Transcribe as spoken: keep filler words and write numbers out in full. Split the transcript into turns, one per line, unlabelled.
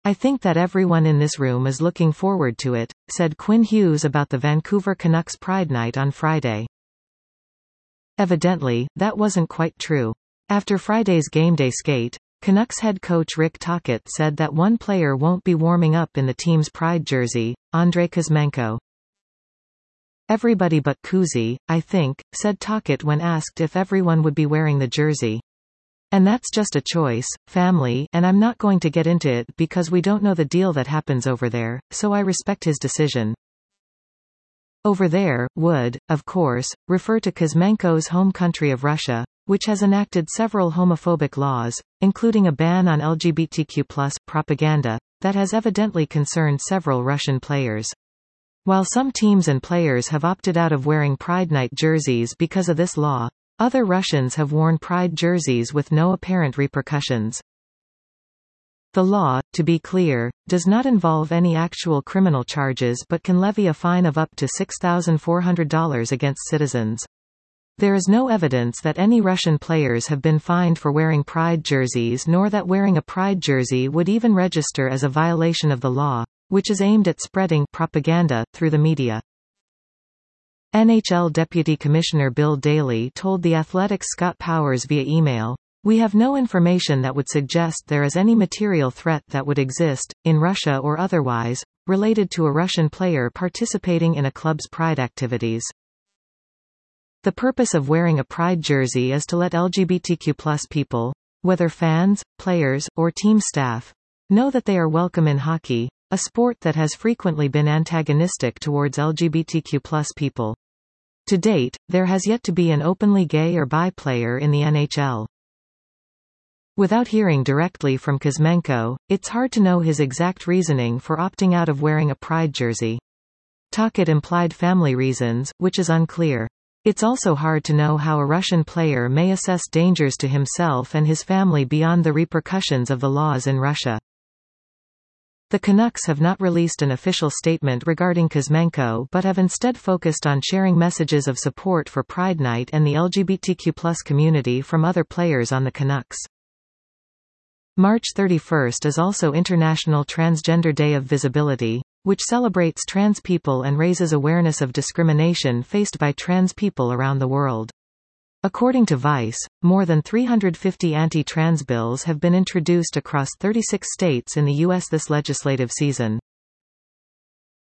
"I think that everyone in this room is looking forward to it," said Quinn Hughes about the Vancouver Canucks Pride Night on Friday. Evidently, that wasn't quite true. After Friday's gameday skate, Canucks head coach Rick Tocchet said that one player won't be warming up in the team's Pride jersey, Andrei Kuzmenko. "Everybody but Kuzi, I think," said Tocchet when asked if everyone would be wearing the jersey. "And that's just a choice, family, and I'm not going to get into it because we don't know the deal that happens over there, so I respect his decision." Over there would, of course, refer to Kuzmenko's home country of Russia, which has enacted several homophobic laws, including a ban on L G B T Q plus propaganda, that has evidently concerned several Russian players. While some teams and players have opted out of wearing Pride Night jerseys because of this law, other Russians have worn Pride jerseys with no apparent repercussions. The law, to be clear, does not involve any actual criminal charges but can levy a fine of up to six thousand four hundred dollars against citizens. There is no evidence that any Russian players have been fined for wearing Pride jerseys nor that wearing a Pride jersey would even register as a violation of the law, which is aimed at spreading propaganda through the media. N H L Deputy Commissioner Bill Daly told The Athletic's Scott Powers via email, "We have no information that would suggest there is any material threat that would exist, in Russia or otherwise, related to a Russian player participating in a club's Pride activities. The purpose of wearing a Pride jersey is to let L G B T Q plus people, whether fans, players, or team staff, know that they are welcome in hockey, a sport that has frequently been antagonistic towards L G B T Q plus people. To date, there has yet to be an openly gay or bi player in the N H L." Without hearing directly from Kuzmenko, it's hard to know his exact reasoning for opting out of wearing a Pride jersey. Tocchet implied family reasons, which is unclear. It's also hard to know how a Russian player may assess dangers to himself and his family beyond the repercussions of the laws in Russia. The Canucks have not released an official statement regarding Kuzmenko but have instead focused on sharing messages of support for Pride Night and the L G B T Q plus community from other players on the Canucks. March thirty-first is also International Transgender Day of Visibility, which celebrates trans people and raises awareness of discrimination faced by trans people around the world. According to Vice, more than three hundred fifty anti-trans bills have been introduced across thirty-six states in the U S this legislative season.